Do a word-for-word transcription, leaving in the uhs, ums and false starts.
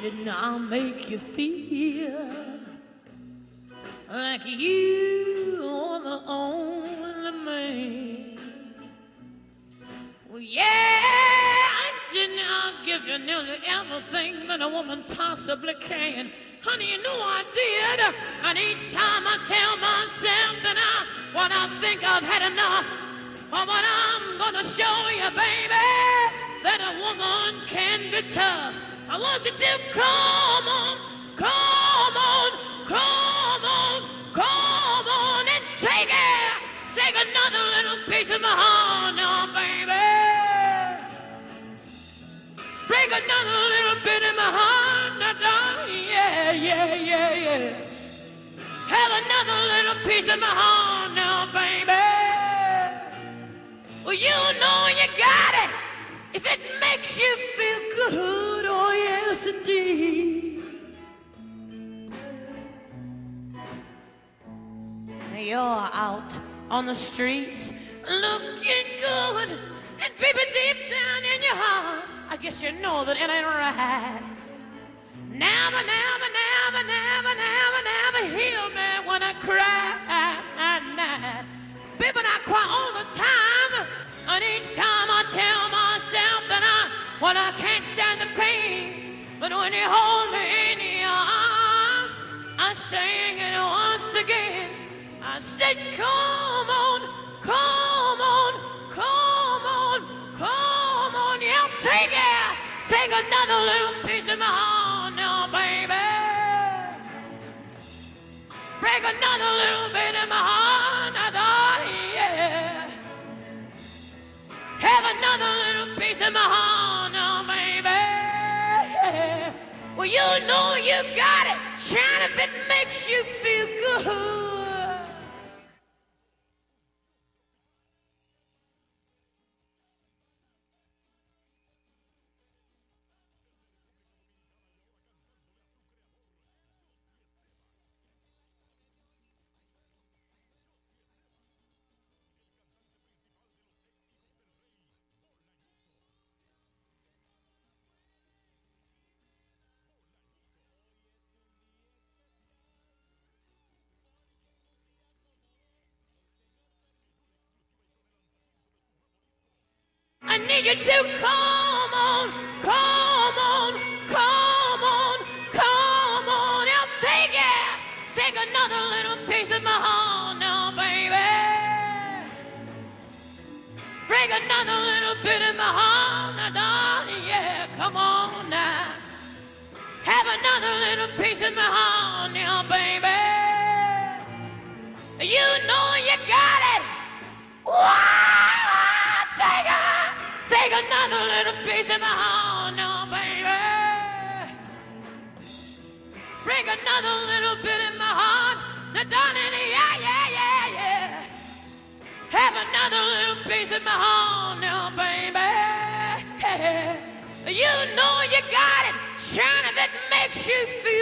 didn't I make you feel like you are the only man? Well, yeah, didn't I give you nearly everything that a woman possibly can? Honey, you know I did. And each time I tell myself that I, when I think I've had enough, or when I'm gonna show you, baby, that a woman can be tough. I want you to come on, come on, come on, come on and take it. Take another little piece of my heart now, baby. Break another little bit in my heart now, darling. Yeah, yeah, yeah, yeah. Have another little piece of my heart now, baby. Well, you know you got it if it makes you feel good. Oh, yes, indeed. You're out on the streets looking good, and baby, deep down in your heart, I guess you know that it ain't right. Never, never, never, never, never, never heal me when I cry. Baby, I cry all the time, and each time I tell myself that I, when I can't stand the pain, but when you hold me in your arms, I sing it once again. I said, come on, come on, come on, come on, yeah, take it. Take another little piece of my heart now, baby. Break another little bit of my heart now, darling, yeah. Have another little piece of my heart now, baby, yeah. Well, you know you got it, shine if it makes you feel good. I need you to come on, come on, come on, come on. Now take it. Take another little piece of my heart now, baby. Break another little bit of my heart now, darling, yeah. Come on now. Have another little piece of my heart now, baby. You know you got it. Wow, take it. Take another little piece of my heart now, baby. Break another little bit in my heart. Now, darling, yeah, yeah, yeah, yeah. Have another little piece of my heart now, baby. You know you got it. Shine if it makes you feel